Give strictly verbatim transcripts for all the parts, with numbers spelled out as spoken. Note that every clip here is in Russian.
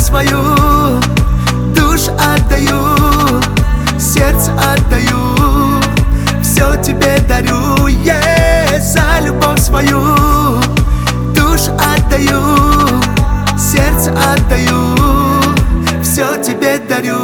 свою, душу отдаю, сердце отдаю, все тебе дарю, yeah. За любовь свою, душу отдаю, сердце отдаю, все тебе дарю.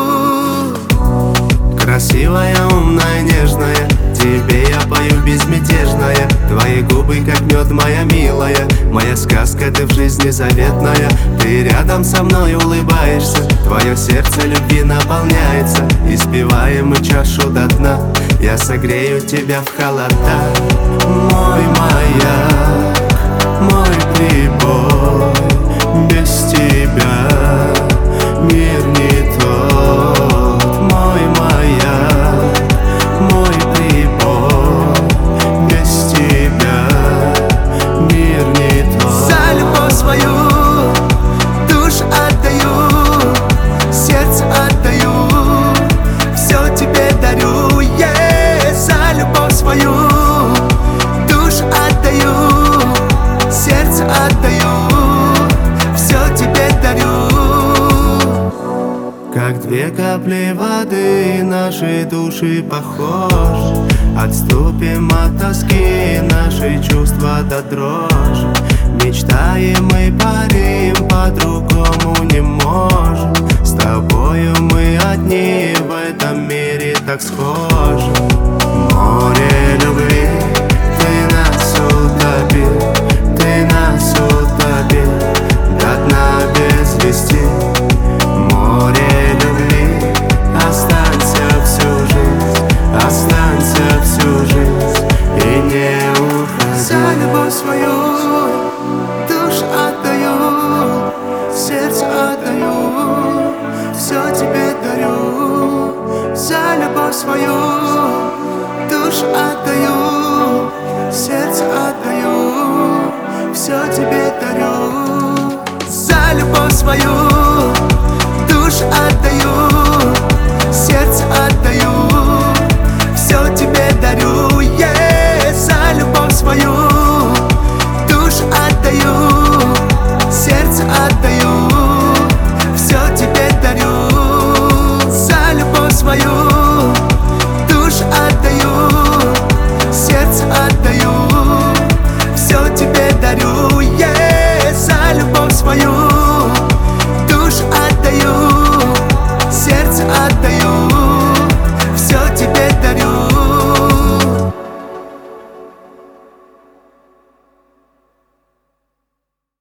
Красивая, умная, нежная, тебе я пою безмятежная. Твои губы как мед, моя милая, моя сказка, ты в жизни заветная. Ты рядом со мной улыбаешься, твое сердце любви наполняется. И спеваем мы чашу до дна, я согрею тебя в холода. Мой маяк, мой прибой, без тебя мир не тот. Мой маяк, мой прибой, без тебя мир не тот. За любовь свою, душу отдаю, сердце отдаю, все тебе дарю, yeah. За любовь свою, душу отдаю, сердце отдаю, все тебе дарю. Как две капли воды наши души похожи, отступим от тоски, наши чувства до дрожи. Мечтаем мы, парим, по-другому не можем. С тобою мы одни в этом мире так схожи. Море любви, ты нас утопил, ты нас утопил до дна без вести. Море любви, останься всю жизнь, останься всю жизнь и не уходи. За любовь свою, душу отдаю, сердце отдаю, все тебе дарю. За любовь свою, душу отдаю, сердце отдаю, все тебе дарю. За любовь свою, душу отдаю,